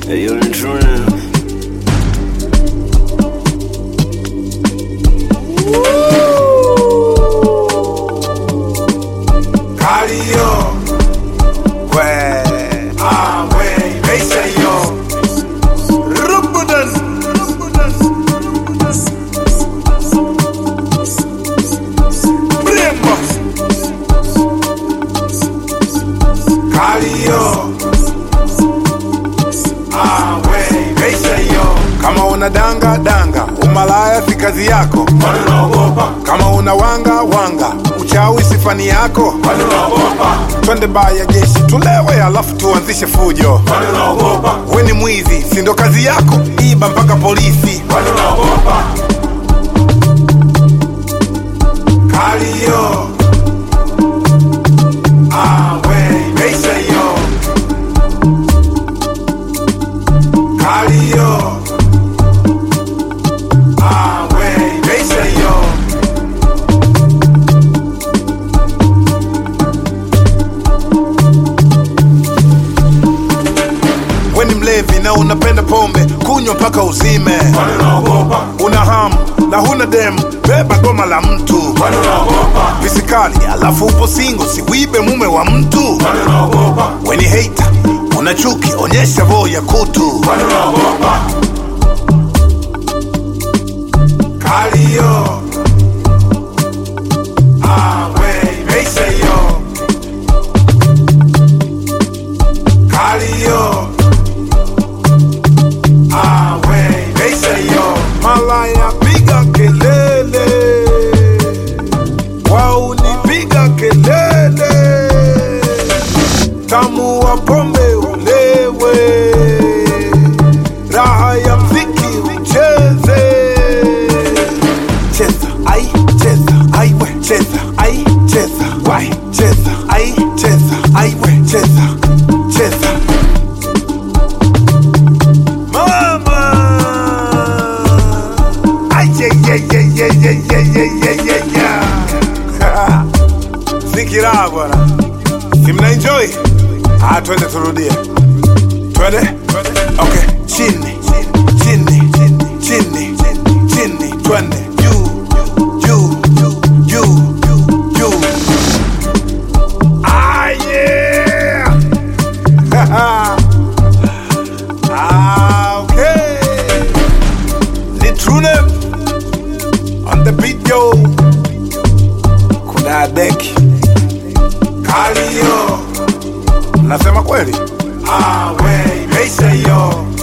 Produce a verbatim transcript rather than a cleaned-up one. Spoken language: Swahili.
Hey, you're in true now. Cardio, we, ah we, they say yo, Rumbudan, Rumbudan, Brembo, Cardio, ah we, they say yo. Kama una danga danga, umalaya si kazi yako, kama una wanga wanga, uchawi sifani yako, twende baya jeshi tulewe alafu tuanzishe fujo. We ni mwizi, si ndo kazi yako, iba mpaka polisi. Cardio, ah we, they say yo. Cardio, ah we, they say yo. We ni mlevi na unapenda pombe, kunywa mpaka uzime. Una hamu na huna demu, beba goma la mtu. Visikali alafu upo singo, siwibe mume wa mtu. We ni hater, una chuki, onyesha vo ya kutu. Cardio, ah we, they say yo. Cardio, ah we, they say yo. Malaya piga kelele, waunipiga kelele, tamu wa pombe ulewe, raha ya mziki ucheze. Cheza, ai, cheza, ai we, cheza, ai, cheza, wai, cheza, ai, cheza, ai we, cheza, cheza. Mama, ai, yeah, yeah, yeah, yeah, yeah, yeah, yeah, yeah, yeah. Zikira bwana, si mna enjoy? Ah, twende turudie, twende, okay, chini, chini, chini, chini, twende, juu, juu, juu, juu. Ah, yeah. Ah, okay. The true name on the beat, yo. Kuna deki. Cardio, nasema kweli? Ah, we, they say yo.